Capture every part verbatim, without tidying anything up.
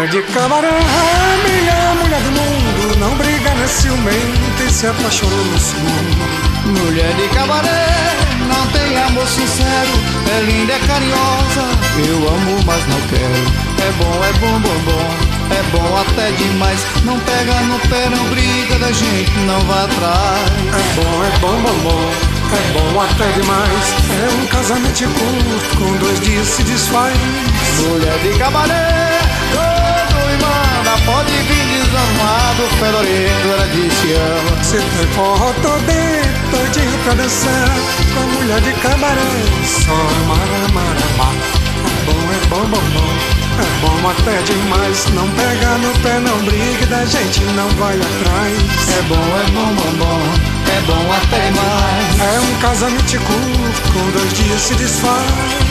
Mulher de cabaré, a melhor mulher do mundo. Não briga, não é ciumenta e se apaixona no segundo. Mulher de cabaré, não tem amor sincero. É linda, é carinhosa, eu amo, mas não quero. É bom, é bom, bom, bom, é bom até demais. Não pega no pé, não briga da gente, não vai atrás. É bom, é bom, bom, bom, é bom até demais. É um casamento curto, com dois dias se desfaz. Mulher de cabaré, todo e manda, pode vir desarmado, fedorento, ela disse ama. Cê tem forró todo dentro, doidinho pra dançar. Com a mulher de cabaré, só amar, amar, amar. É bom, é bom, bom, bom, é bom até demais. Não pega no pé, não briga da gente, não vai atrás. É bom, é bom, bom, bom, é bom até mais. É um casamento curto, com dois dias se desfaz.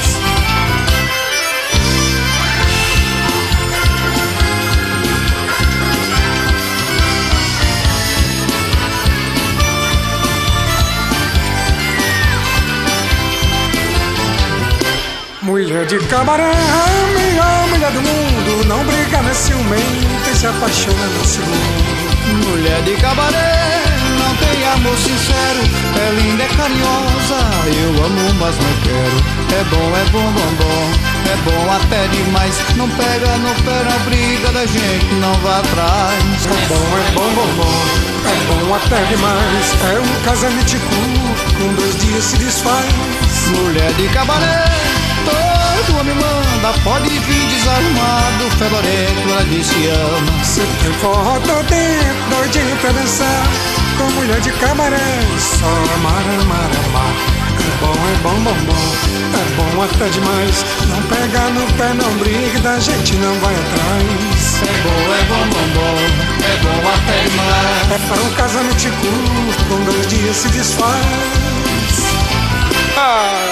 Mulher de cabaré, a melhor mulher do mundo. Não briga, não é ciumenta e se apaixona no segundo. Mulher de cabaré, não tem amor sincero. É linda, é carinhosa, eu amo, mas não quero. É bom, é bom, bom, bom, é bom até demais. Não pega no pé, na briga da gente, não vai atrás. É bom, é bom, bom, bom, é bom até demais. É um casamento curto, com dois dias se desfaz. Mulher de cabaré, todo homem manda, pode vir desarmado, fedorento, ela disse ama. Cê tem forró todo dentro, doidinho pra dançar. Com mulher de cabaré, só amar, amar, amar. É bom, é bom, bom, bom, é bom até demais. Não pega no pé, não briga da gente, não vai atrás. É bom, é bom, bom, bom, é bom até demais. É para um casamento curto, com dois dias se desfaz. Ah!